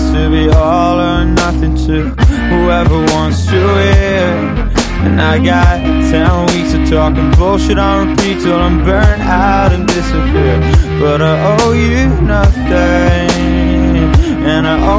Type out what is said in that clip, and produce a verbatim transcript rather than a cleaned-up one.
seems to be all or nothing to whoever wants to hear. And I got ten weeks of talking bullshit on repeat till I'm burnt out and disappear. But I owe you nothing, and I owe